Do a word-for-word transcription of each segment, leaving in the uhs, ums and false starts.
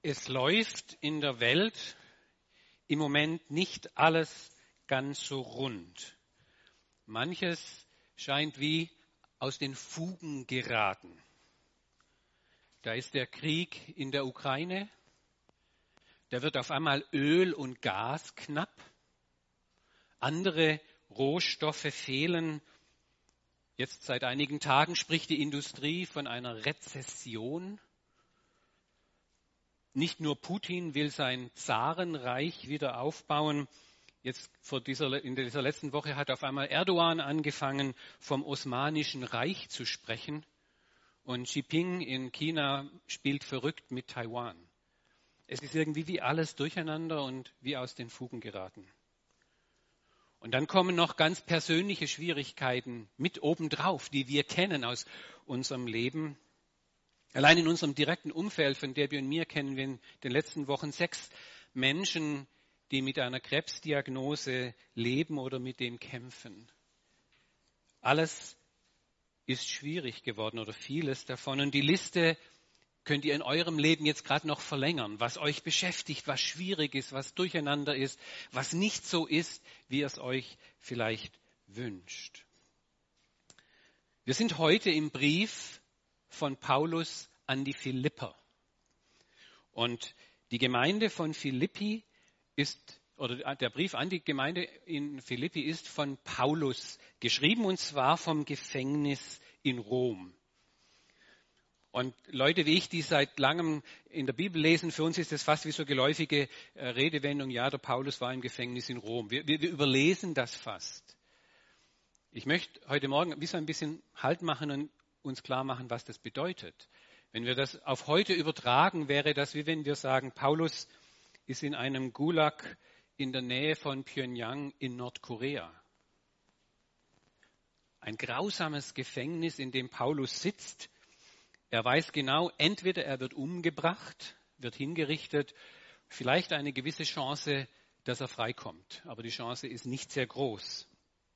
Es läuft in der Welt im Moment nicht alles ganz so rund. Manches scheint wie aus den Fugen geraten. Da ist der Krieg in der Ukraine, da wird auf einmal Öl und Gas knapp, andere Rohstoffe fehlen. Jetzt seit einigen Tagen spricht die Industrie von einer Rezession. Nicht nur Putin will sein Zarenreich wieder aufbauen. Jetzt vor dieser, in dieser letzten Woche hat auf einmal Erdogan angefangen, vom Osmanischen Reich zu sprechen. Und Xi Jinping in China spielt verrückt mit Taiwan. Es ist irgendwie wie alles durcheinander und wie aus den Fugen geraten. Und dann kommen noch ganz persönliche Schwierigkeiten mit obendrauf, die wir kennen aus unserem Leben. Allein in unserem direkten Umfeld von Debbie und mir kennen wir in den letzten Wochen sechs Menschen, die mit einer Krebsdiagnose leben oder mit dem kämpfen. Alles ist schwierig geworden oder vieles davon. Und die Liste könnt ihr in eurem Leben jetzt gerade noch verlängern, was euch beschäftigt, was schwierig ist, was durcheinander ist, was nicht so ist, wie ihr es euch vielleicht wünscht. Wir sind heute im Brief von Paulus an die Philipper. Und die Gemeinde von Philippi ist, oder der Brief an die Gemeinde in Philippi ist von Paulus geschrieben, und zwar vom Gefängnis in Rom. Und Leute wie ich, die seit langem in der Bibel lesen, für uns ist das fast wie so geläufige Redewendung, ja, der Paulus war im Gefängnis in Rom. Wir, wir, wir überlesen das fast. Ich möchte heute Morgen wie so ein bisschen Halt machen und uns klar machen, was das bedeutet. Wenn wir das auf heute übertragen, wäre das wie wenn wir sagen, Paulus ist in einem Gulag in der Nähe von Pyongyang in Nordkorea. Ein grausames Gefängnis, in dem Paulus sitzt. Er weiß genau, entweder er wird umgebracht, wird hingerichtet, vielleicht eine gewisse Chance, dass er freikommt. Aber die Chance ist nicht sehr groß.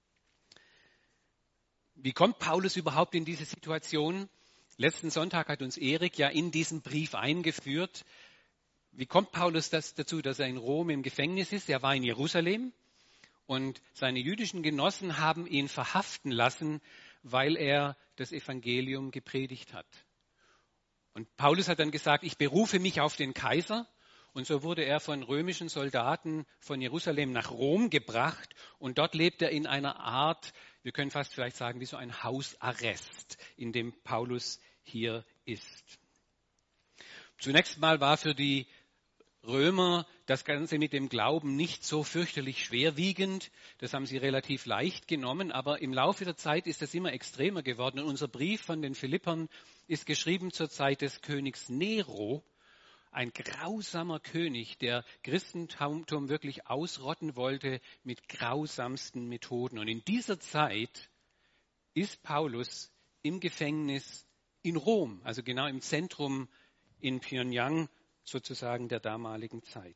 Wie kommt Paulus überhaupt in diese Situation? Letzten Sonntag hat uns Erik ja in diesen Brief eingeführt. Wie kommt Paulus das dazu, dass er in Rom im Gefängnis ist? Er war in Jerusalem und seine jüdischen Genossen haben ihn verhaften lassen, weil er das Evangelium gepredigt hat. Und Paulus hat dann gesagt, ich berufe mich auf den Kaiser. Und so wurde er von römischen Soldaten von Jerusalem nach Rom gebracht. Und dort lebt er in einer Art, wir können fast vielleicht sagen, wie so ein Hausarrest, in dem Paulus hier ist. Zunächst mal war für die Römer das Ganze mit dem Glauben nicht so fürchterlich schwerwiegend. Das haben sie relativ leicht genommen. Aber im Laufe der Zeit ist das immer extremer geworden. Und unser Brief von den Philippern ist geschrieben zur Zeit des Königs Nero. Ein grausamer König, der Christentum wirklich ausrotten wollte mit grausamsten Methoden. Und in dieser Zeit ist Paulus im Gefängnis in Rom, also genau im Zentrum in Pyongyang, sozusagen der damaligen Zeit.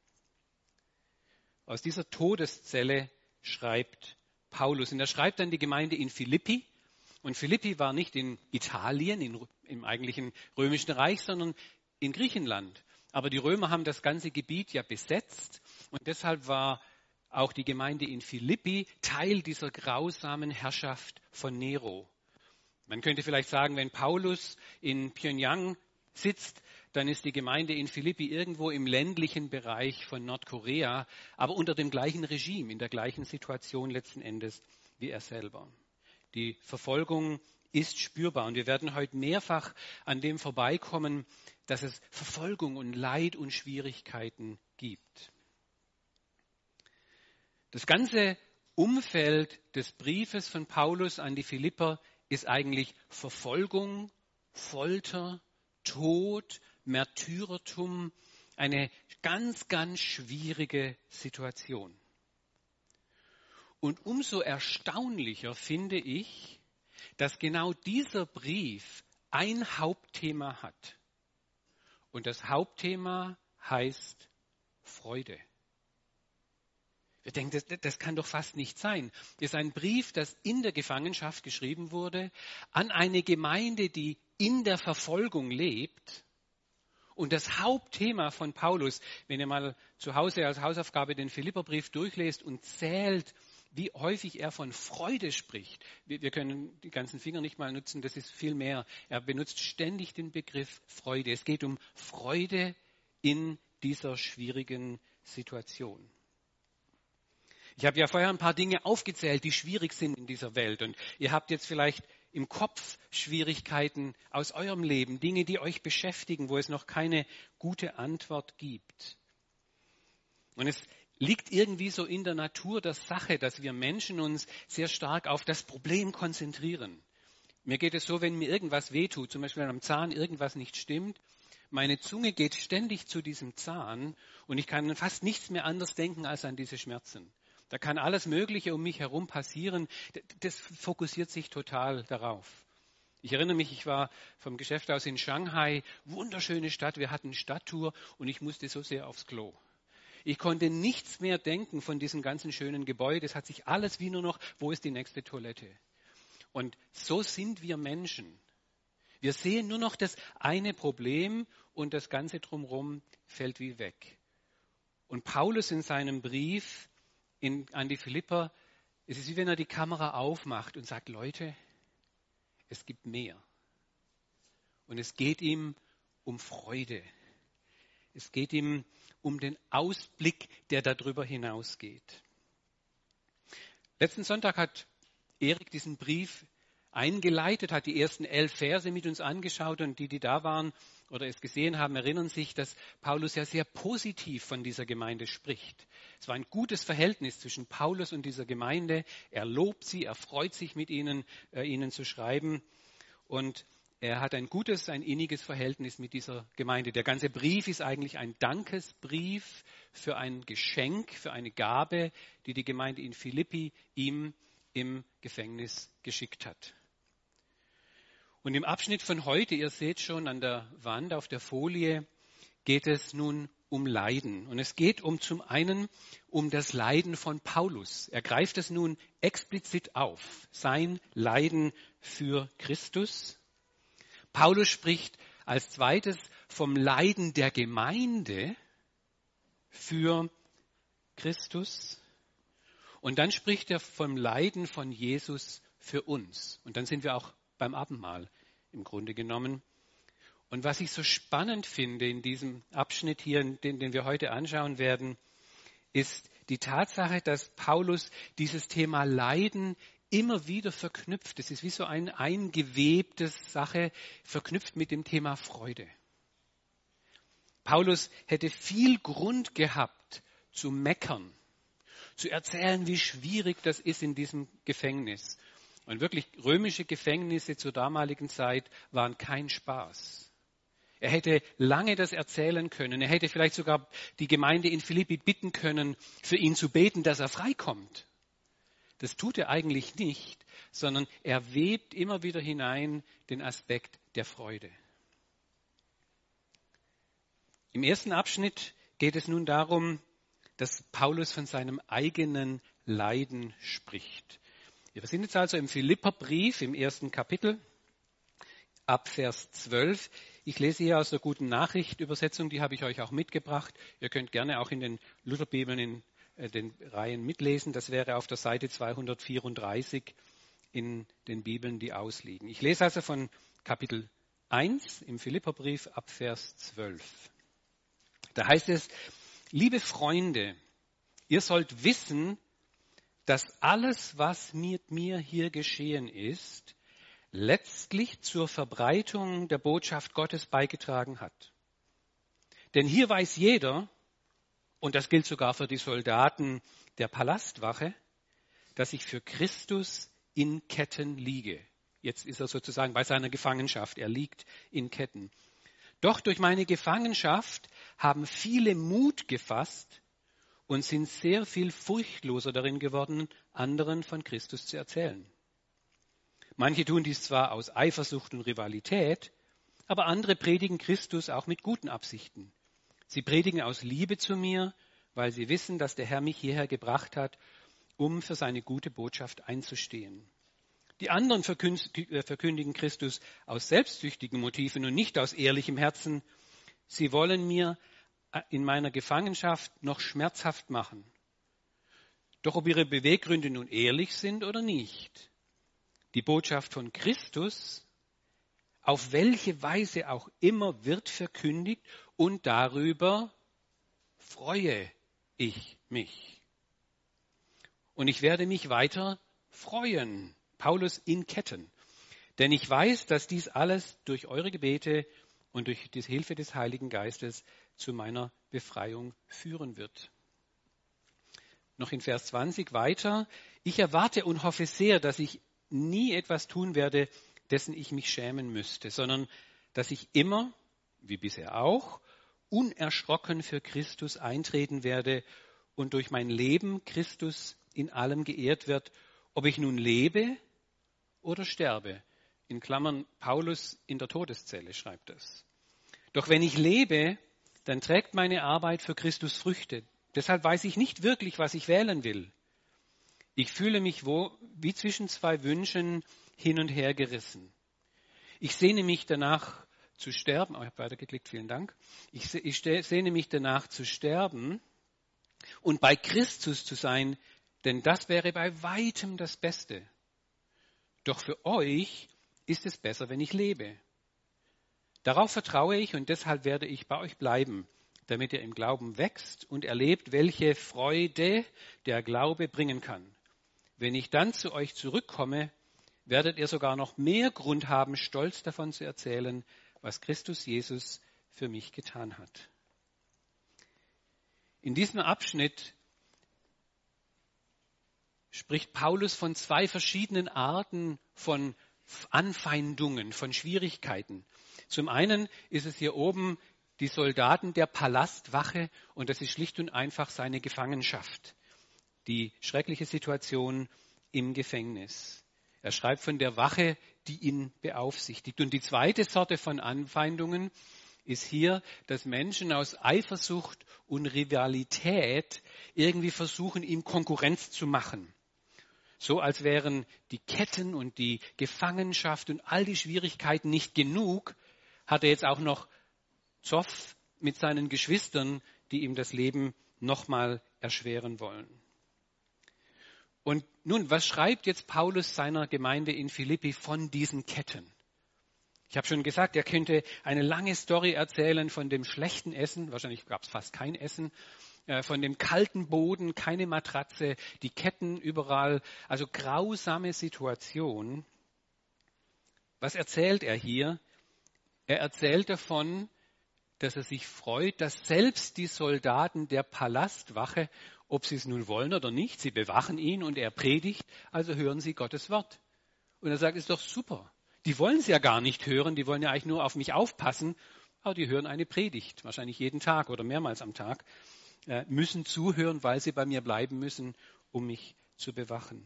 Aus dieser Todeszelle schreibt Paulus. Und er schreibt an die Gemeinde in Philippi. Und Philippi war nicht in Italien, in, im eigentlichen römischen Reich, sondern in Griechenland. Aber die Römer haben das ganze Gebiet ja besetzt. Und deshalb war auch die Gemeinde in Philippi Teil dieser grausamen Herrschaft von Nero. Man könnte vielleicht sagen, wenn Paulus in Pyongyang sitzt, dann ist die Gemeinde in Philippi irgendwo im ländlichen Bereich von Nordkorea, aber unter dem gleichen Regime, in der gleichen Situation letzten Endes wie er selber. Die Verfolgung ist spürbar und wir werden heute mehrfach an dem vorbeikommen, dass es Verfolgung und Leid und Schwierigkeiten gibt. Das ganze Umfeld des Briefes von Paulus an die Philipper ist eigentlich Verfolgung, Folter, Tod, Märtyrertum, eine ganz, ganz schwierige Situation. Und umso erstaunlicher finde ich, dass genau dieser Brief ein Hauptthema hat. Und das Hauptthema heißt Freude. Wir denken, das, das kann doch fast nicht sein. Das ist ein Brief, das in der Gefangenschaft geschrieben wurde, an eine Gemeinde, die in der Verfolgung lebt. Und das Hauptthema von Paulus, wenn ihr mal zu Hause als Hausaufgabe den Philipperbrief durchlest und zählt, wie häufig er von Freude spricht. Wir, wir können die ganzen Finger nicht mal nutzen, das ist viel mehr. Er benutzt ständig den Begriff Freude. Es geht um Freude in dieser schwierigen Situation. Ich habe ja vorher ein paar Dinge aufgezählt, die schwierig sind in dieser Welt. Und ihr habt jetzt vielleicht im Kopf Schwierigkeiten aus eurem Leben, Dinge, die euch beschäftigen, wo es noch keine gute Antwort gibt. Und es liegt irgendwie so in der Natur der Sache, dass wir Menschen uns sehr stark auf das Problem konzentrieren. Mir geht es so, wenn mir irgendwas wehtut, zum Beispiel wenn am Zahn irgendwas nicht stimmt, meine Zunge geht ständig zu diesem Zahn und ich kann fast nichts mehr anders denken als an diese Schmerzen. Da kann alles Mögliche um mich herum passieren. Das fokussiert sich total darauf. Ich erinnere mich, ich war vom Geschäft aus in Shanghai, wunderschöne Stadt, wir hatten Stadttour und ich musste so sehr aufs Klo. Ich konnte nichts mehr denken von diesem ganzen schönen Gebäude. Es hat sich alles wie nur noch, wo ist die nächste Toilette? Und so sind wir Menschen. Wir sehen nur noch das eine Problem und das Ganze drumherum fällt wie weg. Und Paulus in seinem Brief in, an die Philipper, es ist wie wenn er die Kamera aufmacht und sagt, Leute, es gibt mehr. Und es geht ihm um Freude. Es geht ihm um den Ausblick, der darüber hinausgeht. Letzten Sonntag hat Erik diesen Brief eingeleitet, hat die ersten elf Verse mit uns angeschaut und die, die da waren oder es gesehen haben, erinnern sich, dass Paulus ja sehr positiv von dieser Gemeinde spricht. Es war ein gutes Verhältnis zwischen Paulus und dieser Gemeinde. Er lobt sie, er freut sich mit ihnen, äh, ihnen zu schreiben und er hat ein gutes, ein inniges Verhältnis mit dieser Gemeinde. Der ganze Brief ist eigentlich ein Dankesbrief für ein Geschenk, für eine Gabe, die die Gemeinde in Philippi ihm im Gefängnis geschickt hat. Und im Abschnitt von heute, ihr seht schon an der Wand auf der Folie, geht es nun um Leiden. Und es geht um zum einen um das Leiden von Paulus. Er greift es nun explizit auf, sein Leiden für Christus. Paulus spricht als zweites vom Leiden der Gemeinde für Christus. Und dann spricht er vom Leiden von Jesus für uns. Und dann sind wir auch beim Abendmahl im Grunde genommen. Und was ich so spannend finde in diesem Abschnitt hier, den, den wir heute anschauen werden, ist die Tatsache, dass Paulus dieses Thema Leiden immer wieder verknüpft. Es ist wie so eine eingewebte Sache, verknüpft mit dem Thema Freude. Paulus hätte viel Grund gehabt zu meckern, zu erzählen, wie schwierig das ist in diesem Gefängnis. Und wirklich, römische Gefängnisse zur damaligen Zeit waren kein Spaß. Er hätte lange das erzählen können. Er hätte vielleicht sogar die Gemeinde in Philippi bitten können, für ihn zu beten, dass er freikommt. Das tut er eigentlich nicht, sondern er webt immer wieder hinein den Aspekt der Freude. Im ersten Abschnitt geht es nun darum, dass Paulus von seinem eigenen Leiden spricht. Wir sind jetzt also im Philipperbrief im ersten Kapitel, ab Vers zwölf. Ich lese hier aus der Guten Nachricht Übersetzung, die habe ich euch auch mitgebracht. Ihr könnt gerne auch in den Lutherbibeln in den Reihen mitlesen. Das wäre auf der Seite zweihundertvierunddreißig in den Bibeln, die ausliegen. Ich lese also von Kapitel eins im Philipperbrief ab Vers zwölf. Da heißt es, liebe Freunde, ihr sollt wissen, dass alles, was mit mir hier geschehen ist, letztlich zur Verbreitung der Botschaft Gottes beigetragen hat. Denn hier weiß jeder, und das gilt sogar für die Soldaten der Palastwache, dass ich für Christus in Ketten liege. Jetzt ist er sozusagen bei seiner Gefangenschaft. Er liegt in Ketten. Doch durch meine Gefangenschaft haben viele Mut gefasst und sind sehr viel furchtloser darin geworden, anderen von Christus zu erzählen. Manche tun dies zwar aus Eifersucht und Rivalität, aber andere predigen Christus auch mit guten Absichten. Sie predigen aus Liebe zu mir, weil sie wissen, dass der Herr mich hierher gebracht hat, um für seine gute Botschaft einzustehen. Die anderen verkündigen Christus aus selbstsüchtigen Motiven und nicht aus ehrlichem Herzen. Sie wollen mir in meiner Gefangenschaft noch schmerzhaft machen. Doch ob ihre Beweggründe nun ehrlich sind oder nicht, die Botschaft von Christus, auf welche Weise auch immer, wird verkündigt und darüber freue ich mich. Und ich werde mich weiter freuen. Paulus in Ketten. Denn ich weiß, dass dies alles durch eure Gebete und durch die Hilfe des Heiligen Geistes zu meiner Befreiung führen wird. Noch in Vers zwanzig weiter. Ich erwarte und hoffe sehr, dass ich nie etwas tun werde, dessen ich mich schämen müsste, sondern dass ich immer, wie bisher auch, unerschrocken für Christus eintreten werde und durch mein Leben Christus in allem geehrt wird, ob ich nun lebe oder sterbe. In Klammern, Paulus in der Todeszelle schreibt das. Doch wenn ich lebe, dann trägt meine Arbeit für Christus Früchte. Deshalb weiß ich nicht wirklich, was ich wählen will. Ich fühle mich wo, wie zwischen zwei Wünschen hin und her gerissen. Ich sehne mich danach zu sterben. Oh, ich habe weitergeklickt, vielen Dank. Ich, ich sehne mich danach zu sterben und bei Christus zu sein, denn das wäre bei weitem das Beste. Doch für euch ist es besser, wenn ich lebe. Darauf vertraue ich und deshalb werde ich bei euch bleiben, damit ihr im Glauben wächst und erlebt, welche Freude der Glaube bringen kann. Wenn ich dann zu euch zurückkomme, werdet ihr sogar noch mehr Grund haben, stolz davon zu erzählen, was Christus Jesus für mich getan hat. In diesem Abschnitt spricht Paulus von zwei verschiedenen Arten von Anfeindungen, von Schwierigkeiten. Zum einen ist es hier oben die Soldaten der Palastwache und das ist schlicht und einfach seine Gefangenschaft, die schreckliche Situation im Gefängnis. Er schreibt von der Wache, die ihn beaufsichtigt. Und die zweite Sorte von Anfeindungen ist hier, dass Menschen aus Eifersucht und Rivalität irgendwie versuchen, ihm Konkurrenz zu machen. So als wären die Ketten und die Gefangenschaft und all die Schwierigkeiten nicht genug, hat er jetzt auch noch Zoff mit seinen Geschwistern, die ihm das Leben nochmal erschweren wollen. Und nun, was schreibt jetzt Paulus seiner Gemeinde in Philippi von diesen Ketten? Ich habe schon gesagt, er könnte eine lange Story erzählen von dem schlechten Essen, wahrscheinlich gab es fast kein Essen, von dem kalten Boden, keine Matratze, die Ketten überall, also grausame Situation. Was erzählt er hier? Er erzählt davon, dass er sich freut, dass selbst die Soldaten der Palastwache, ob sie es nun wollen oder nicht, sie bewachen ihn und er predigt, also hören sie Gottes Wort. Und er sagt, ist doch super. Die wollen es ja gar nicht hören, die wollen ja eigentlich nur auf mich aufpassen, aber die hören eine Predigt, wahrscheinlich jeden Tag oder mehrmals am Tag, müssen zuhören, weil sie bei mir bleiben müssen, um mich zu bewachen.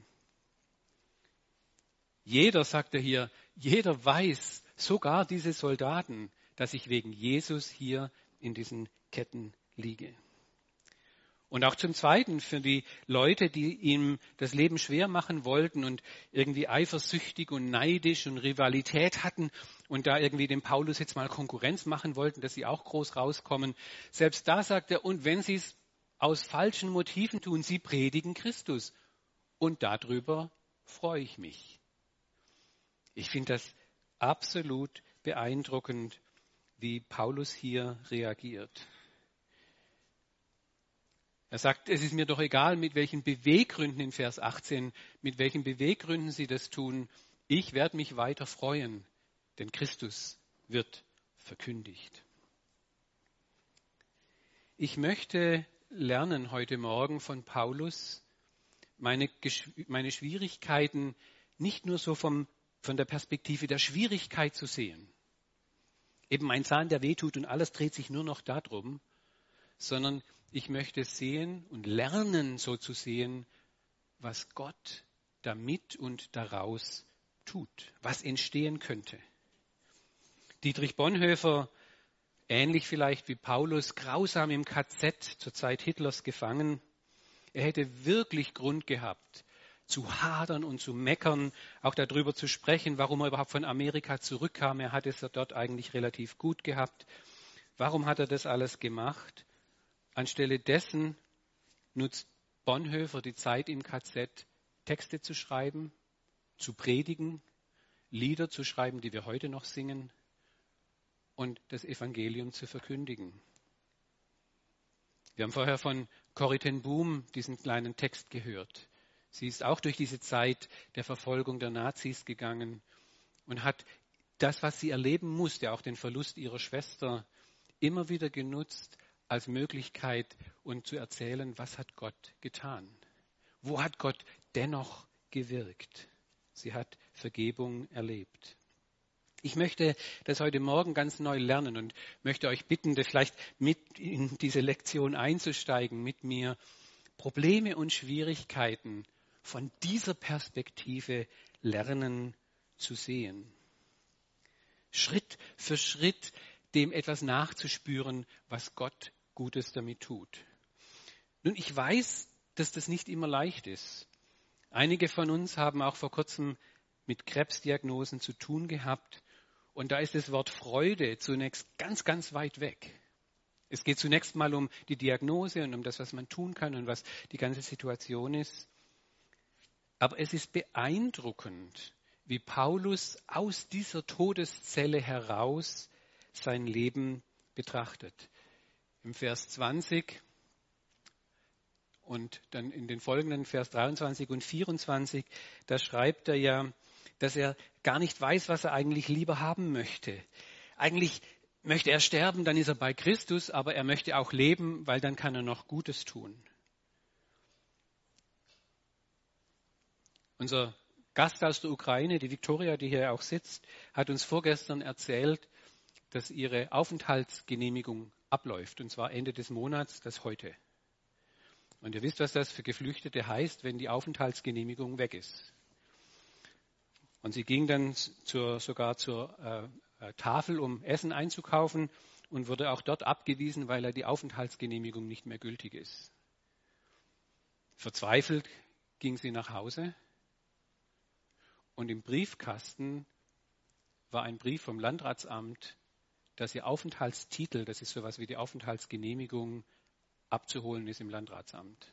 Jeder, sagt er hier, jeder weiß, sogar diese Soldaten, dass ich wegen Jesus hier in diesen Ketten liege. Und auch zum Zweiten für die Leute, die ihm das Leben schwer machen wollten und irgendwie eifersüchtig und neidisch und Rivalität hatten und da irgendwie dem Paulus jetzt mal Konkurrenz machen wollten, dass sie auch groß rauskommen. Selbst da sagt er, und wenn sie es aus falschen Motiven tun, sie predigen Christus. Und darüber freue ich mich. Ich finde das absolut beeindruckend, wie Paulus hier reagiert. Er sagt, es ist mir doch egal, mit welchen Beweggründen in Vers achtzehn, mit welchen Beweggründen sie das tun. Ich werde mich weiter freuen, denn Christus wird verkündigt. Ich möchte lernen heute Morgen von Paulus, meine, meine Schwierigkeiten nicht nur so vom, von der Perspektive der Schwierigkeit zu sehen. Eben ein Zahn, der wehtut und alles dreht sich nur noch darum, sondern ich möchte sehen und lernen, so zu sehen, was Gott damit und daraus tut, was entstehen könnte. Dietrich Bonhoeffer, ähnlich vielleicht wie Paulus, grausam im K Z zur Zeit Hitlers gefangen. Er hätte wirklich Grund gehabt, zu hadern und zu meckern, auch darüber zu sprechen, warum er überhaupt von Amerika zurückkam. Er hat es ja dort eigentlich relativ gut gehabt. Warum hat er das alles gemacht? Anstelle dessen nutzt Bonhoeffer die Zeit im K Z, Texte zu schreiben, zu predigen, Lieder zu schreiben, die wir heute noch singen und das Evangelium zu verkündigen. Wir haben vorher von Corrie ten Boom diesen kleinen Text gehört. Sie ist auch durch diese Zeit der Verfolgung der Nazis gegangen und hat das, was sie erleben musste, auch den Verlust ihrer Schwester, immer wieder genutzt als Möglichkeit und zu erzählen, was hat Gott getan? Wo hat Gott dennoch gewirkt? Sie hat Vergebung erlebt. Ich möchte das heute Morgen ganz neu lernen und möchte euch bitten, vielleicht mit in diese Lektion einzusteigen, mit mir Probleme und Schwierigkeiten von dieser Perspektive lernen zu sehen. Schritt für Schritt dem etwas nachzuspüren, was Gott Gutes damit tut. Nun, ich weiß, dass das nicht immer leicht ist. Einige von uns haben auch vor kurzem mit Krebsdiagnosen zu tun gehabt. Und da ist das Wort Freude zunächst ganz, ganz weit weg. Es geht zunächst mal um die Diagnose und um das, was man tun kann und was die ganze Situation ist. Aber es ist beeindruckend, wie Paulus aus dieser Todeszelle heraus sein Leben betrachtet. Im Vers zwanzig und dann in den folgenden Vers dreiundzwanzig und vierundzwanzig, da schreibt er ja, dass er gar nicht weiß, was er eigentlich lieber haben möchte. Eigentlich möchte er sterben, dann ist er bei Christus, aber er möchte auch leben, weil dann kann er noch Gutes tun. Unser Gast aus der Ukraine, die Viktoria, die hier auch sitzt, hat uns vorgestern erzählt, dass ihre Aufenthaltsgenehmigung abläuft, und zwar Ende des Monats, das heute. Und ihr wisst, was das für Geflüchtete heißt, wenn die Aufenthaltsgenehmigung weg ist. Und sie ging dann zur, sogar zur äh, Tafel, um Essen einzukaufen und wurde auch dort abgewiesen, weil er die Aufenthaltsgenehmigung nicht mehr gültig ist. Verzweifelt ging sie nach Hause und im Briefkasten war ein Brief vom Landratsamt, dass ihr Aufenthaltstitel, das ist sowas wie die Aufenthaltsgenehmigung, abzuholen ist im Landratsamt.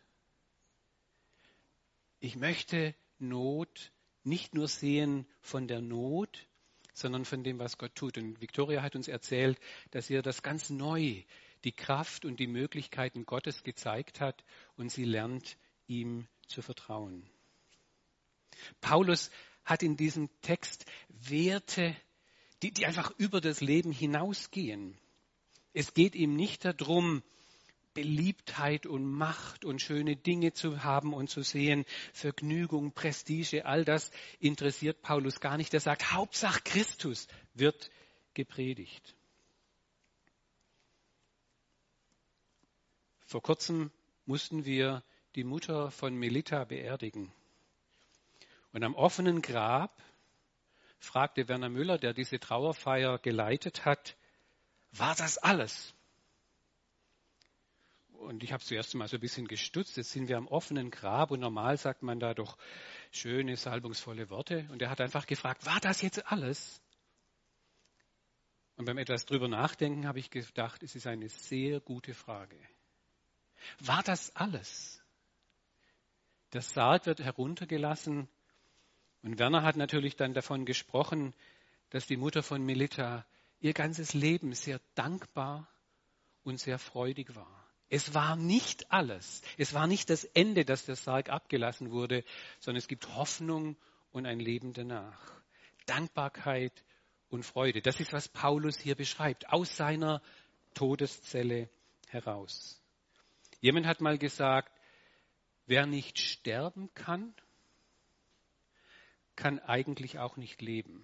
Ich möchte Not nicht nur sehen von der Not, sondern von dem, was Gott tut. Und Viktoria hat uns erzählt, dass ihr das ganz neu, die Kraft und die Möglichkeiten Gottes gezeigt hat und sie lernt, ihm zu vertrauen. Paulus hat in diesem Text Werte, die, die einfach über das Leben hinausgehen. Es geht ihm nicht darum, Beliebtheit und Macht und schöne Dinge zu haben und zu sehen, Vergnügung, Prestige, all das interessiert Paulus gar nicht. Er sagt, Hauptsache Christus wird gepredigt. Vor kurzem mussten wir die Mutter von Melita beerdigen. Und am offenen Grab fragte Werner Müller, der diese Trauerfeier geleitet hat, war das alles? Und ich habe zuerst mal so ein bisschen gestutzt. Jetzt sind wir am offenen Grab und normal sagt man da doch schöne, salbungsvolle Worte. Und er hat einfach gefragt, war das jetzt alles? Und beim etwas drüber nachdenken habe ich gedacht, es ist eine sehr gute Frage. War das alles? Der Sarg wird heruntergelassen und Werner hat natürlich dann davon gesprochen, dass die Mutter von Melita ihr ganzes Leben sehr dankbar und sehr freudig war. Es war nicht alles. Es war nicht das Ende, dass der Sarg abgelassen wurde, sondern es gibt Hoffnung und ein Leben danach. Dankbarkeit und Freude. Das ist, was Paulus hier beschreibt, aus seiner Todeszelle heraus. Jemand hat mal gesagt, wer nicht sterben kann, kann eigentlich auch nicht leben.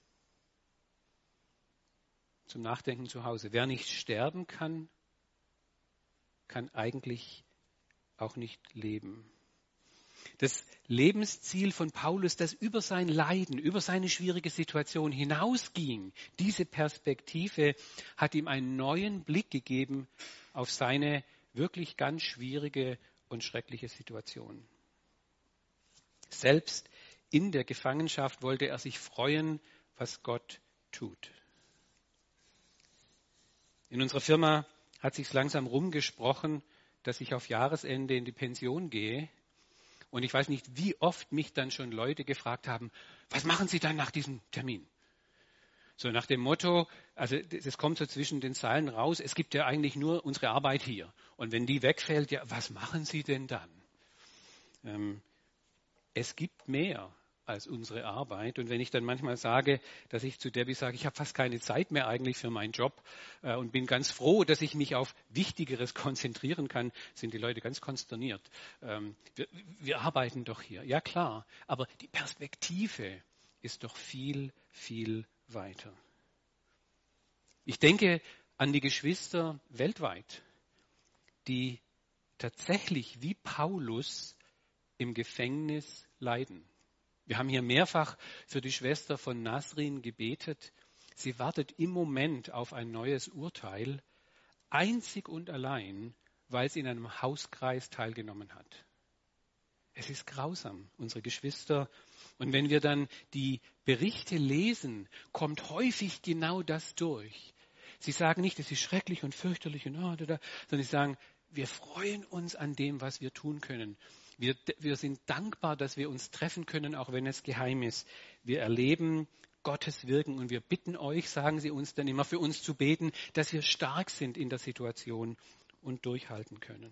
Zum Nachdenken zu Hause. Wer nicht sterben kann, kann eigentlich auch nicht leben. Das Lebensziel von Paulus, das über sein Leiden, über seine schwierige Situation hinausging, diese Perspektive hat ihm einen neuen Blick gegeben auf seine wirklich ganz schwierige und schreckliche Situation. Selbst in der Gefangenschaft wollte er sich freuen, was Gott tut. In unserer Firma hat sich langsam rumgesprochen, dass ich auf Jahresende in die Pension gehe. Und ich weiß nicht, wie oft mich dann schon Leute gefragt haben, was machen Sie dann nach diesem Termin? So nach dem Motto, also das kommt so zwischen den Zeilen raus, es gibt ja eigentlich nur unsere Arbeit hier. Und wenn die wegfällt, ja, was machen Sie denn dann? Ähm, es gibt mehr als unsere Arbeit. Und wenn ich dann manchmal sage, dass ich zu Debbie sage, ich habe fast keine Zeit mehr eigentlich für meinen Job äh, und bin ganz froh, dass ich mich auf Wichtigeres konzentrieren kann, sind die Leute ganz konsterniert. Ähm, wir, wir arbeiten doch hier. Ja klar, aber die Perspektive ist doch viel, viel weiter. Ich denke an die Geschwister weltweit, die tatsächlich wie Paulus im Gefängnis leiden. Wir haben hier mehrfach für die Schwester von Nasrin gebetet. Sie wartet im Moment auf ein neues Urteil, einzig und allein, weil sie in einem Hauskreis teilgenommen hat. Es ist grausam, unsere Geschwister. Und wenn wir dann die Berichte lesen, kommt häufig genau das durch. Sie sagen nicht, es ist schrecklich und fürchterlich, und, oh, da, da, sondern sie sagen, wir freuen uns an dem, was wir tun können. Wir, wir sind dankbar, dass wir uns treffen können, auch wenn es geheim ist. Wir erleben Gottes Wirken und wir bitten euch, sagen sie uns dann immer, für uns zu beten, dass wir stark sind in der Situation und durchhalten können.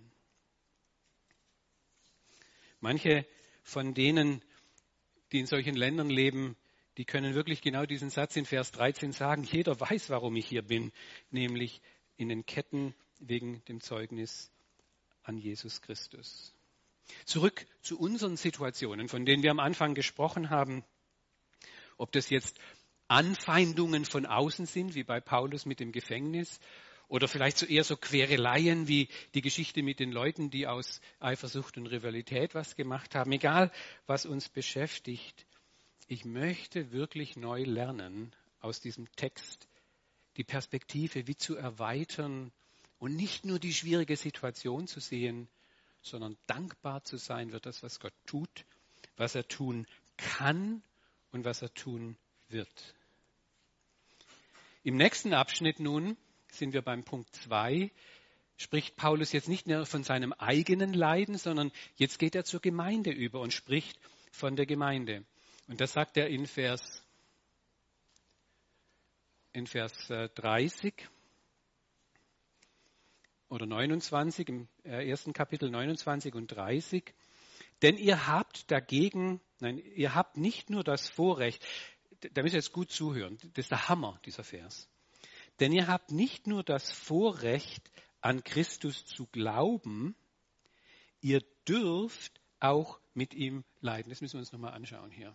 Manche von denen, die in solchen Ländern leben, die können wirklich genau diesen Satz in Vers dreizehn sagen. Jeder weiß, warum ich hier bin, nämlich in den Ketten wegen dem Zeugnis an Jesus Christus. Zurück zu unseren Situationen, von denen wir am Anfang gesprochen haben. Ob das jetzt Anfeindungen von außen sind, wie bei Paulus mit dem Gefängnis, oder vielleicht so eher so Quereleien wie die Geschichte mit den Leuten, die aus Eifersucht und Rivalität was gemacht haben. Egal, was uns beschäftigt, ich möchte wirklich neu lernen, aus diesem Text die Perspektive wie zu erweitern und nicht nur die schwierige Situation zu sehen, sondern dankbar zu sein für das, was Gott tut, was er tun kann und was er tun wird. Im nächsten Abschnitt nun sind wir beim Punkt zwei, spricht Paulus jetzt nicht mehr von seinem eigenen Leiden, sondern jetzt geht er zur Gemeinde über und spricht von der Gemeinde. Und das sagt er in Vers, in Vers dreißig. Oder neunundzwanzig, im ersten Kapitel neunundzwanzig und dreißig. Denn ihr habt dagegen, nein, ihr habt nicht nur das Vorrecht, da müsst ihr jetzt gut zuhören, das ist der Hammer, dieser Vers. Denn ihr habt nicht nur das Vorrecht, an Christus zu glauben, ihr dürft auch mit ihm leiden. Das müssen wir uns nochmal anschauen hier.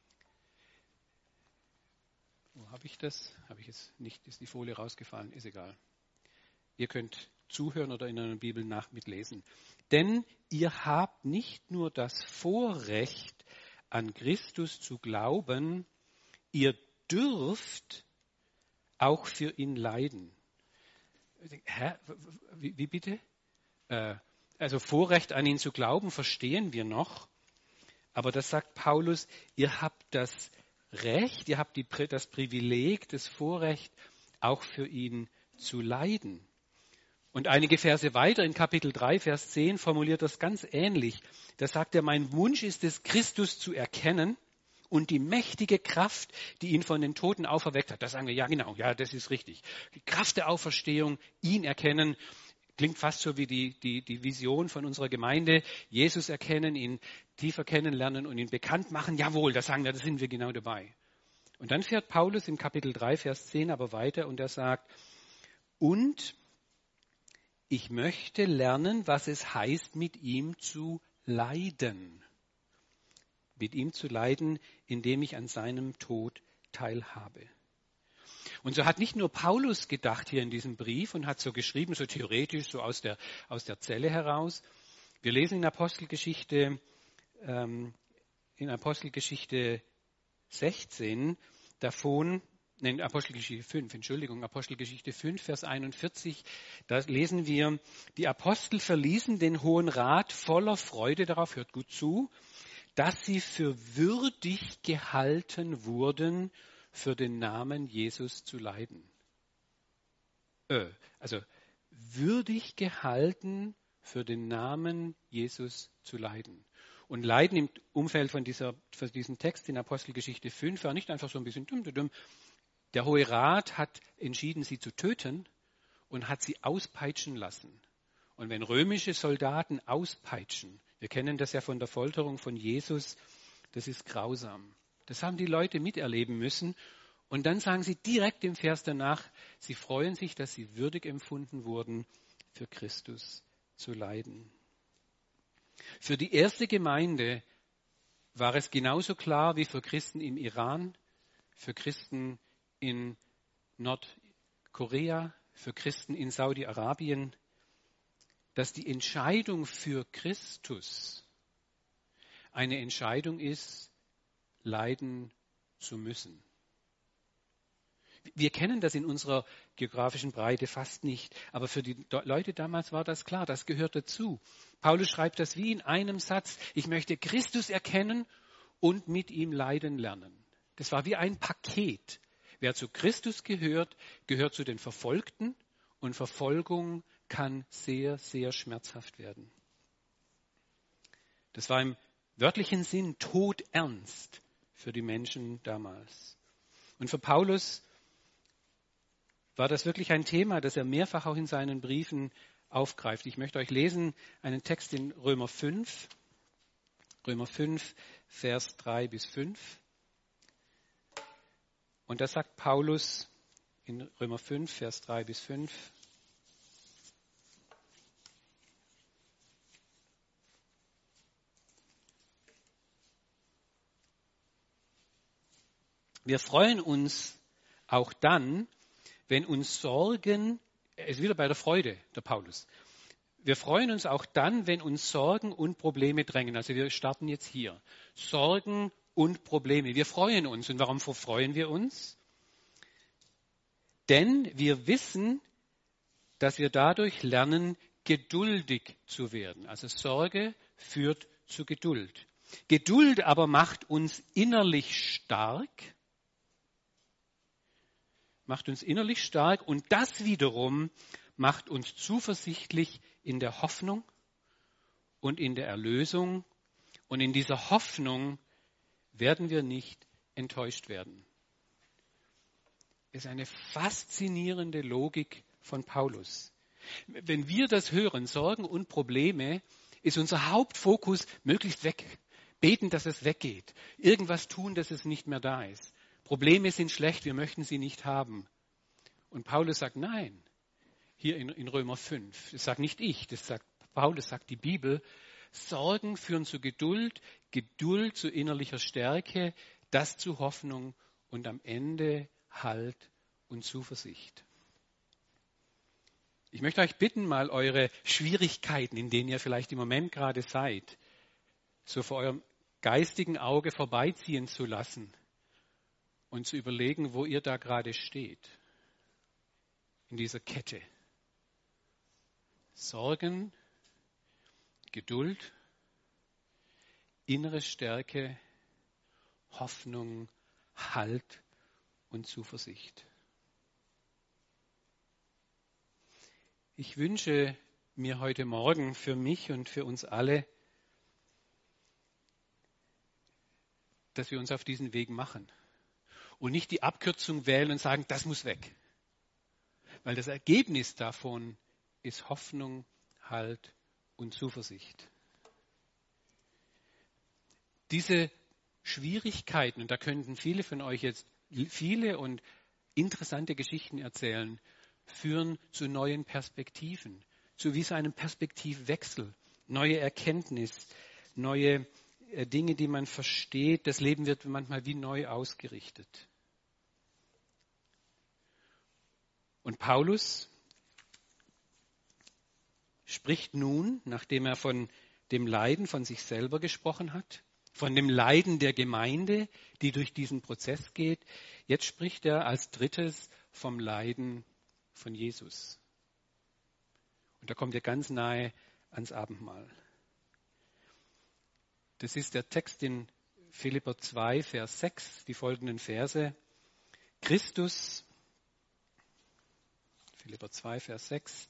Wo habe ich das? Habe ich jetzt nicht, ist die Folie rausgefallen? Ist egal. Ihr könnt zuhören oder in einer Bibel nach mitlesen. Denn ihr habt nicht nur das Vorrecht, an Christus zu glauben, ihr dürft auch für ihn leiden. Hä? Wie, wie bitte? Äh, also Vorrecht, an ihn zu glauben, verstehen wir noch. Aber das sagt Paulus, ihr habt das Recht, ihr habt die, das Privileg, das Vorrecht, auch für ihn zu leiden. Und einige Verse weiter in Kapitel drei, Vers zehn formuliert das ganz ähnlich. Da sagt er, mein Wunsch ist es, Christus zu erkennen und die mächtige Kraft, die ihn von den Toten auferweckt hat. Da sagen wir, ja genau, ja, das ist richtig. Die Kraft der Auferstehung, ihn erkennen, klingt fast so wie die, die, die Vision von unserer Gemeinde. Jesus erkennen, ihn tiefer kennenlernen und ihn bekannt machen. Jawohl, da sagen wir, da sind wir genau dabei. Und dann fährt Paulus in Kapitel drei, Vers zehn aber weiter und er sagt, und ich möchte lernen, was es heißt, mit ihm zu leiden. Mit ihm zu leiden, indem ich an seinem Tod teilhabe. Und so hat nicht nur Paulus gedacht hier in diesem Brief und hat so geschrieben, so theoretisch, so aus der, aus der Zelle heraus. Wir lesen in Apostelgeschichte, ähm, in Apostelgeschichte sechzehn davon, nein, Apostelgeschichte fünf, Entschuldigung, Apostelgeschichte fünf, Vers einundvierzig, da lesen wir, die Apostel verließen den Hohen Rat voller Freude darauf, hört gut zu, dass sie für würdig gehalten wurden, für den Namen Jesus zu leiden. äh, also würdig gehalten, für den Namen Jesus zu leiden. Und Leiden im Umfeld von, dieser, von diesem Text in Apostelgeschichte fünf war nicht einfach so ein bisschen dumm, dumm, dumm. Der Hohe Rat hat entschieden, sie zu töten und hat sie auspeitschen lassen. Und wenn römische Soldaten auspeitschen, wir kennen das ja von der Folterung von Jesus, das ist grausam. Das haben die Leute miterleben müssen. Und dann sagen sie direkt im Vers danach, sie freuen sich, dass sie würdig empfunden wurden, für Christus zu leiden. Für die erste Gemeinde war es genauso klar wie für Christen im Iran, für Christen in Nordkorea, für Christen in Saudi-Arabien, dass die Entscheidung für Christus eine Entscheidung ist, leiden zu müssen. Wir kennen das in unserer geografischen Breite fast nicht, aber für die Leute damals war das klar, das gehört dazu. Paulus schreibt das wie in einem Satz, ich möchte Christus erkennen und mit ihm leiden lernen. Das war wie ein Paket. Wer zu Christus gehört, gehört zu den Verfolgten und Verfolgung kann sehr, sehr schmerzhaft werden. Das war im wörtlichen Sinn todernst für die Menschen damals. Und für Paulus war das wirklich ein Thema, das er mehrfach auch in seinen Briefen aufgreift. Ich möchte euch lesen einen Text in Römer fünf, Römer fünf, Vers drei bis fünf. Und da sagt Paulus in Römer fünf, Vers drei bis fünf, wir freuen uns auch dann, wenn uns Sorgen, er ist wieder bei der Freude, der Paulus. Wir freuen uns auch dann, wenn uns Sorgen und Probleme drängen. Also wir starten jetzt hier. Sorgen und Probleme. Wir freuen uns. Und warum freuen wir uns? Denn wir wissen, dass wir dadurch lernen, geduldig zu werden. Also Sorge führt zu Geduld. Geduld aber macht uns innerlich stark. macht uns innerlich stark und das wiederum macht uns zuversichtlich in der Hoffnung und in der Erlösung. Und in dieser Hoffnung werden wir nicht enttäuscht werden. Das ist eine faszinierende Logik von Paulus. Wenn wir das hören, Sorgen und Probleme, ist unser Hauptfokus möglichst weg. Beten, dass es weggeht. Irgendwas tun, dass es nicht mehr da ist. Probleme sind schlecht, wir möchten sie nicht haben. Und Paulus sagt, nein, hier in, in Römer fünf, das sagt nicht ich, das sagt Paulus, sagt die Bibel, Sorgen führen zu Geduld, Geduld zu innerlicher Stärke, das zu Hoffnung und am Ende Halt und Zuversicht. Ich möchte euch bitten, mal eure Schwierigkeiten, in denen ihr vielleicht im Moment gerade seid, so vor eurem geistigen Auge vorbeiziehen zu lassen und zu überlegen, wo ihr da gerade steht. In dieser Kette. Sorgen, Geduld, innere Stärke, Hoffnung, Halt und Zuversicht. Ich wünsche mir heute Morgen für mich und für uns alle, dass wir uns auf diesen Weg machen und nicht die Abkürzung wählen und sagen, das muss weg. Weil das Ergebnis davon ist Hoffnung, Halt und Zuversicht. Diese Schwierigkeiten, und da könnten viele von euch jetzt viele und interessante Geschichten erzählen, führen zu neuen Perspektiven, zu wie so einem Perspektivwechsel, neue Erkenntnis, neue Dinge, die man versteht. Das Leben wird manchmal wie neu ausgerichtet. Und Paulus spricht nun, nachdem er von dem Leiden von sich selber gesprochen hat, von dem Leiden der Gemeinde, die durch diesen Prozess geht, jetzt spricht er als drittes vom Leiden von Jesus. Und da kommt er ganz nahe ans Abendmahl. Das ist der Text in Philipper zwei, Vers sechs, die folgenden Verse. Christus Philipper zwei, Vers sechs.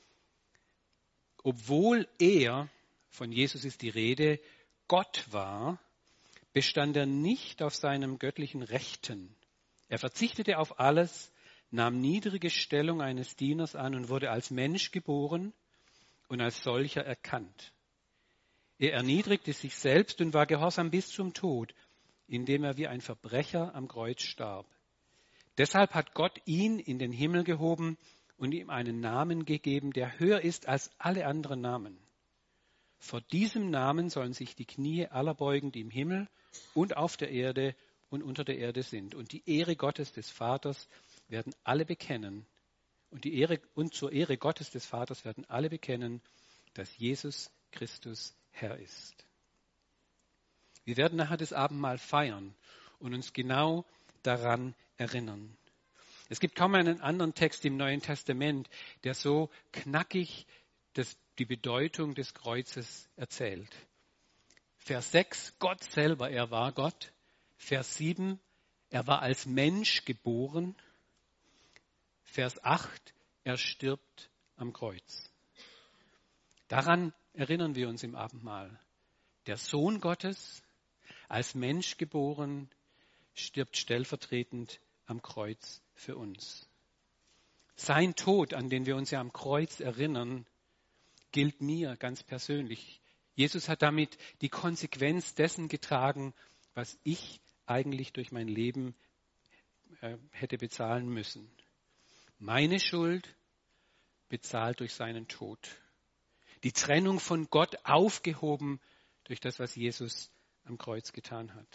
Obwohl er, von Jesus ist die Rede, Gott war, bestand er nicht auf seinem göttlichen Rechten. Er verzichtete auf alles, nahm niedrige Stellung eines Dieners an und wurde als Mensch geboren und als solcher erkannt. Er erniedrigte sich selbst und war gehorsam bis zum Tod, indem er wie ein Verbrecher am Kreuz starb. Deshalb hat Gott ihn in den Himmel gehoben und ihm einen Namen gegeben, der höher ist als alle anderen Namen. Vor diesem Namen sollen sich die Knie aller beugen, die im Himmel und auf der Erde und unter der Erde sind. Und die Ehre Gottes des Vaters werden alle bekennen. Und, die Ehre, und zur Ehre Gottes des Vaters werden alle bekennen, dass Jesus Christus Herr ist. Wir werden nachher das Abendmahl feiern und uns genau daran erinnern. Es gibt kaum einen anderen Text im Neuen Testament, der so knackig das, die Bedeutung des Kreuzes erzählt. Vers sechs, Gott selber, er war Gott. Vers sieben, er war als Mensch geboren. Vers acht, er stirbt am Kreuz. Daran erinnern wir uns im Abendmahl. Der Sohn Gottes, als Mensch geboren, stirbt stellvertretend am Kreuz für uns. Sein Tod, an den wir uns ja am Kreuz erinnern, gilt mir ganz persönlich. Jesus hat damit die Konsequenz dessen getragen, was ich eigentlich durch mein Leben äh, hätte bezahlen müssen. Meine Schuld bezahlt durch seinen Tod. Die Trennung von Gott aufgehoben durch das, was Jesus am Kreuz getan hat.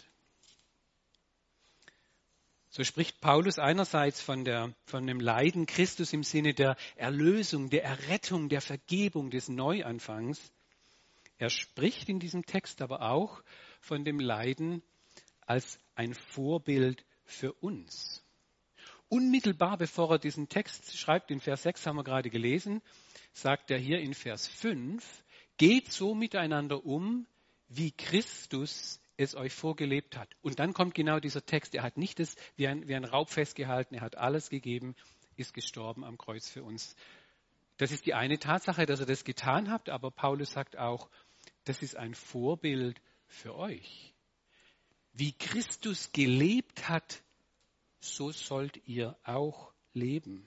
So spricht Paulus einerseits von, der, von dem Leiden Christus im Sinne der Erlösung, der Errettung, der Vergebung, des Neuanfangs. Er spricht in diesem Text aber auch von dem Leiden als ein Vorbild für uns. Unmittelbar bevor er diesen Text schreibt, in Vers sechs haben wir gerade gelesen, sagt er hier in Vers fünf, geht so miteinander um, wie Christus es euch vorgelebt hat. Und dann kommt genau dieser Text, er hat nicht das wie ein, wie ein Raub festgehalten, er hat alles gegeben, ist gestorben am Kreuz für uns. Das ist die eine Tatsache, dass er das getan hat, aber Paulus sagt auch, das ist ein Vorbild für euch. Wie Christus gelebt hat, so sollt ihr auch leben.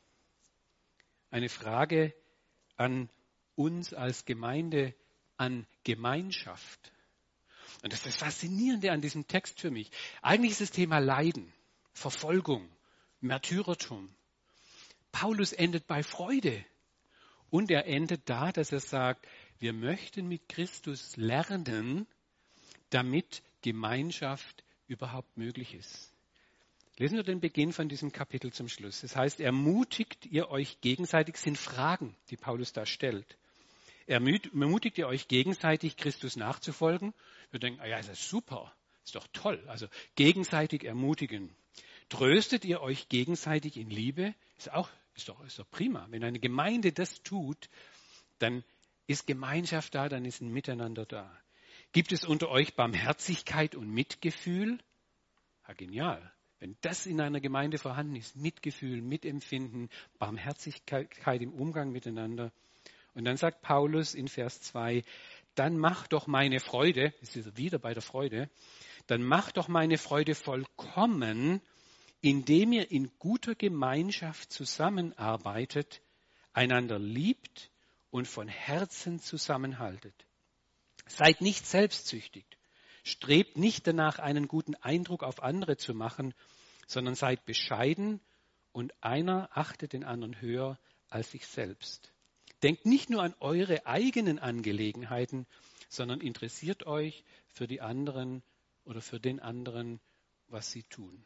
Eine Frage an uns als Gemeinde, an Gemeinschaft. Und das ist das Faszinierende an diesem Text für mich. Eigentlich ist das Thema Leiden, Verfolgung, Märtyrertum. Paulus endet bei Freude. Und er endet da, dass er sagt, wir möchten mit Christus lernen, damit Gemeinschaft überhaupt möglich ist. Lesen wir den Beginn von diesem Kapitel zum Schluss. Das heißt, ermutigt ihr euch gegenseitig, sind Fragen, die Paulus da stellt. Ermutigt ihr euch gegenseitig, Christus nachzufolgen? Wir denken, ah ja, das ist super, ist doch toll. Also gegenseitig ermutigen. Tröstet ihr euch gegenseitig in Liebe? Ist auch, ist doch, ist doch prima. Wenn eine Gemeinde das tut, dann ist Gemeinschaft da, dann ist ein Miteinander da. Gibt es unter euch Barmherzigkeit und Mitgefühl? Ja, genial. Wenn das in einer Gemeinde vorhanden ist, Mitgefühl, Mitempfinden, Barmherzigkeit im Umgang miteinander. Und dann sagt Paulus in Vers zwei, dann macht doch meine Freude, das ist wieder bei der Freude, dann macht doch meine Freude vollkommen, indem ihr in guter Gemeinschaft zusammenarbeitet, einander liebt und von Herzen zusammenhaltet. Seid nicht selbstsüchtig, strebt nicht danach, einen guten Eindruck auf andere zu machen, sondern seid bescheiden und einer achtet den anderen höher als sich selbst. Denkt nicht nur an eure eigenen Angelegenheiten, sondern interessiert euch für die anderen oder für den anderen, was sie tun.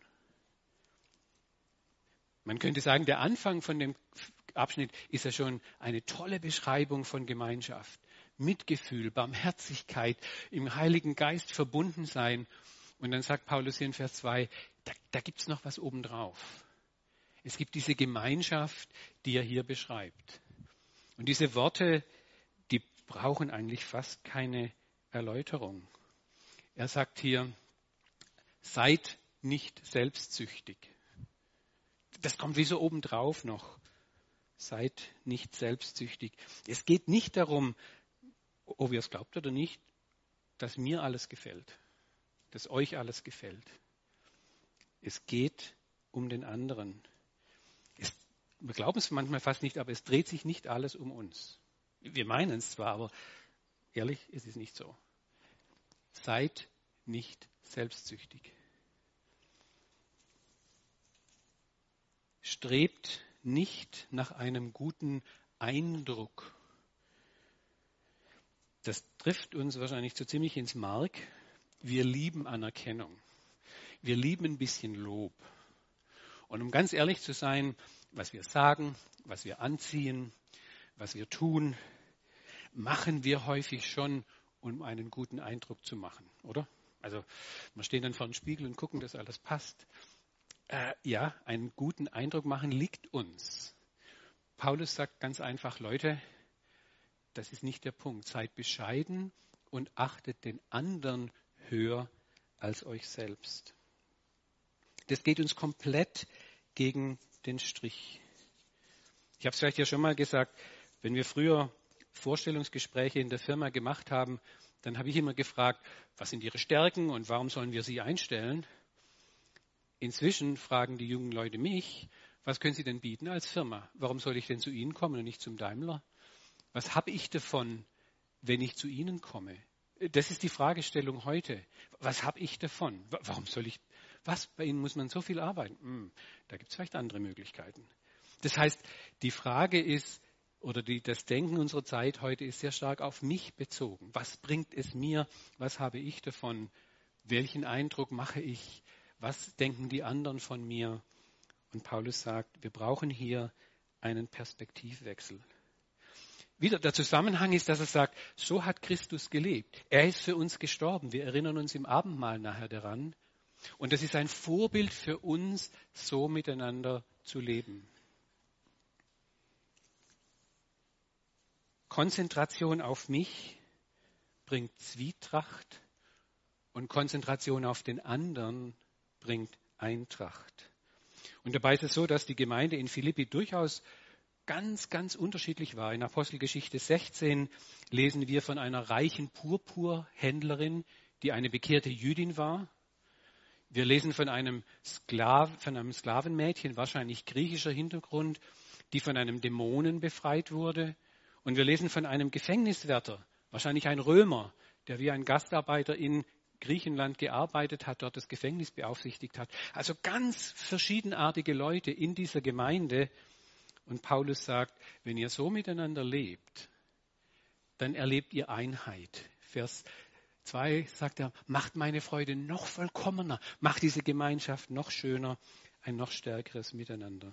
Man könnte sagen, der Anfang von dem Abschnitt ist ja schon eine tolle Beschreibung von Gemeinschaft. Mitgefühl, Barmherzigkeit, im Heiligen Geist verbunden sein. Und dann sagt Paulus hier in Vers zwei, da, da gibt es noch was obendrauf. Es gibt diese Gemeinschaft, die er hier beschreibt. Und diese Worte, die brauchen eigentlich fast keine Erläuterung. Er sagt hier, seid nicht selbstsüchtig. Das kommt wie so obendrauf noch. Seid nicht selbstsüchtig. Es geht nicht darum, ob ihr es glaubt oder nicht, dass mir alles gefällt, dass euch alles gefällt. Es geht um den anderen. Es, wir glauben es manchmal fast nicht, aber es dreht sich nicht alles um uns. Wir meinen es zwar, aber ehrlich, es ist nicht so. Seid nicht selbstsüchtig. Strebt nicht nach einem guten Eindruck. Das trifft uns wahrscheinlich so ziemlich ins Mark. Wir lieben Anerkennung. Wir lieben ein bisschen Lob. Und um ganz ehrlich zu sein, was wir sagen, was wir anziehen, was wir tun, machen wir häufig schon, um einen guten Eindruck zu machen, oder? Also wir stehen dann vor dem Spiegel und gucken, dass alles passt. Äh, ja, einen guten Eindruck machen liegt uns. Paulus sagt ganz einfach, Leute, das ist nicht der Punkt. Seid bescheiden und achtet den anderen höher als euch selbst. Das geht uns komplett gegen den Strich. Ich habe es vielleicht ja schon mal gesagt, wenn wir früher Vorstellungsgespräche in der Firma gemacht haben, dann habe ich immer gefragt, was sind Ihre Stärken und warum sollen wir Sie einstellen? Inzwischen fragen die jungen Leute mich, was können Sie denn bieten als Firma? Warum soll ich denn zu Ihnen kommen und nicht zum Daimler? Was habe ich davon, wenn ich zu Ihnen komme? Das ist die Fragestellung heute. Was habe ich davon? Warum soll ich, was, bei Ihnen muss man so viel arbeiten? Hm, da gibt es vielleicht andere Möglichkeiten. Das heißt, die Frage ist, oder die, das Denken unserer Zeit heute ist sehr stark auf mich bezogen. Was bringt es mir? Was habe ich davon? Welchen Eindruck mache ich? Was denken die anderen von mir? Und Paulus sagt, wir brauchen hier einen Perspektivwechsel. Wieder der Zusammenhang ist, dass er sagt, so hat Christus gelebt. Er ist für uns gestorben. Wir erinnern uns im Abendmahl nachher daran. Und das ist ein Vorbild für uns, so miteinander zu leben. Konzentration auf mich bringt Zwietracht und Konzentration auf den anderen bringt Eintracht. Und dabei ist es so, dass die Gemeinde in Philippi durchaus ganz, ganz unterschiedlich war. In Apostelgeschichte sechzehn lesen wir von einer reichen Purpurhändlerin, die eine bekehrte Jüdin war. Wir lesen von einem, Sklav, von einem Sklavenmädchen, wahrscheinlich griechischer Hintergrund, die von einem Dämonen befreit wurde. Und wir lesen von einem Gefängniswärter, wahrscheinlich ein Römer, der wie ein Gastarbeiter in Griechenland gearbeitet hat, dort das Gefängnis beaufsichtigt hat. Also ganz verschiedenartige Leute in dieser Gemeinde. Und Paulus sagt, wenn ihr so miteinander lebt, dann erlebt ihr Einheit. Vers zwei sagt er, macht meine Freude noch vollkommener, macht diese Gemeinschaft noch schöner, ein noch stärkeres Miteinander.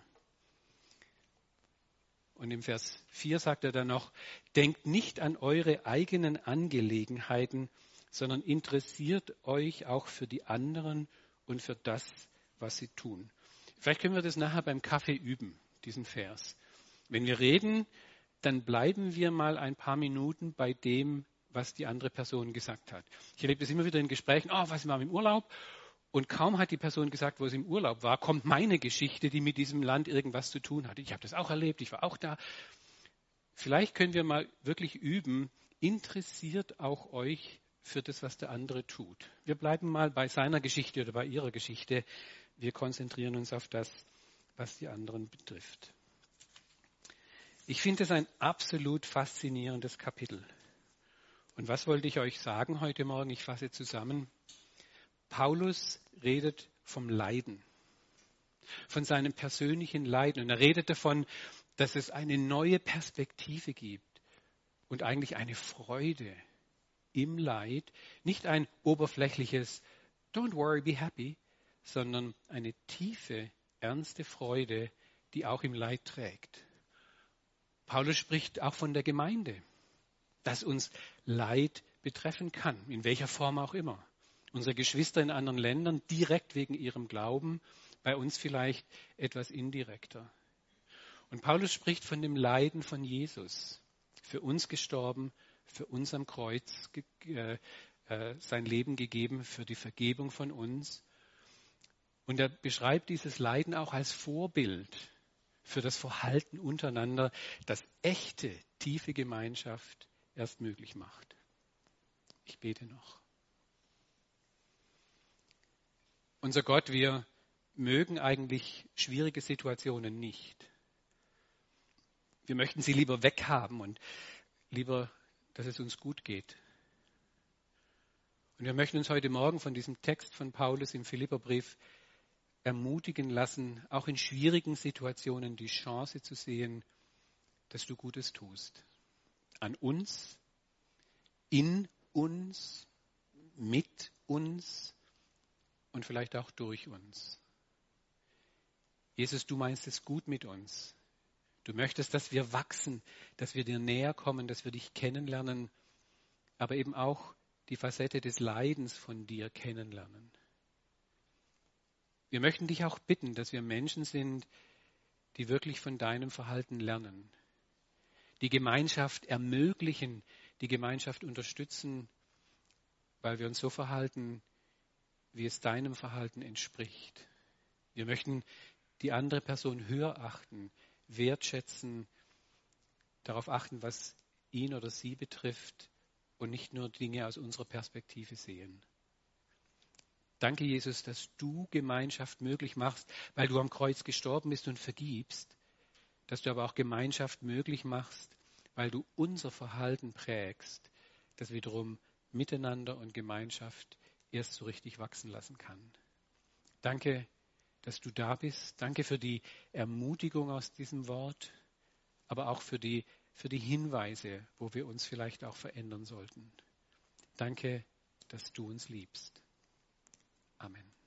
Und im Vers vier sagt er dann noch, denkt nicht an eure eigenen Angelegenheiten, sondern interessiert euch auch für die anderen und für das, was sie tun. Vielleicht können wir das nachher beim Kaffee üben, diesen Vers. Wenn wir reden, dann bleiben wir mal ein paar Minuten bei dem, was die andere Person gesagt hat. Ich erlebe das immer wieder in Gesprächen, oh, was war im Urlaub? Und kaum hat die Person gesagt, wo sie im Urlaub war, kommt meine Geschichte, die mit diesem Land irgendwas zu tun hat. Ich habe das auch erlebt, ich war auch da. Vielleicht können wir mal wirklich üben, interessiert auch euch für das, was der andere tut. Wir bleiben mal bei seiner Geschichte oder bei ihrer Geschichte. Wir konzentrieren uns auf das, was die anderen betrifft. Ich finde es ein absolut faszinierendes Kapitel. Und was wollte ich euch sagen heute Morgen? Ich fasse zusammen. Paulus redet vom Leiden, von seinem persönlichen Leiden. Und er redet davon, dass es eine neue Perspektive gibt und eigentlich eine Freude im Leid. Nicht ein oberflächliches Don't worry, be happy, sondern eine tiefe, ernste Freude, die auch im Leid trägt. Paulus spricht auch von der Gemeinde, dass uns Leid betreffen kann, in welcher Form auch immer. Unsere Geschwister in anderen Ländern direkt wegen ihrem Glauben, bei uns vielleicht etwas indirekter. Und Paulus spricht von dem Leiden von Jesus, für uns gestorben, für uns am Kreuz äh, äh, sein Leben gegeben, für die Vergebung von uns. Und er beschreibt dieses Leiden auch als Vorbild für das Verhalten untereinander, das echte, tiefe Gemeinschaft erst möglich macht. Ich bete noch. Unser Gott, wir mögen eigentlich schwierige Situationen nicht. Wir möchten sie lieber weghaben und lieber, dass es uns gut geht. Und wir möchten uns heute Morgen von diesem Text von Paulus im Philipperbrief ermutigen lassen, auch in schwierigen Situationen die Chance zu sehen, dass du Gutes tust. An uns, in uns, mit uns und vielleicht auch durch uns. Jesus, du meinst es gut mit uns. Du möchtest, dass wir wachsen, dass wir dir näher kommen, dass wir dich kennenlernen, aber eben auch die Facette des Leidens von dir kennenlernen. Wir möchten dich auch bitten, dass wir Menschen sind, die wirklich von deinem Verhalten lernen, die Gemeinschaft ermöglichen, die Gemeinschaft unterstützen, weil wir uns so verhalten, wie es deinem Verhalten entspricht. Wir möchten die andere Person höher achten, wertschätzen, darauf achten, was ihn oder sie betrifft und nicht nur Dinge aus unserer Perspektive sehen. Danke, Jesus, dass du Gemeinschaft möglich machst, weil du am Kreuz gestorben bist und vergibst, dass du aber auch Gemeinschaft möglich machst, weil du unser Verhalten prägst, das wiederum Miteinander und Gemeinschaft erst so richtig wachsen lassen kann. Danke, dass du da bist. Danke für die Ermutigung aus diesem Wort, aber auch für die, für die Hinweise, wo wir uns vielleicht auch verändern sollten. Danke, dass du uns liebst. Amen.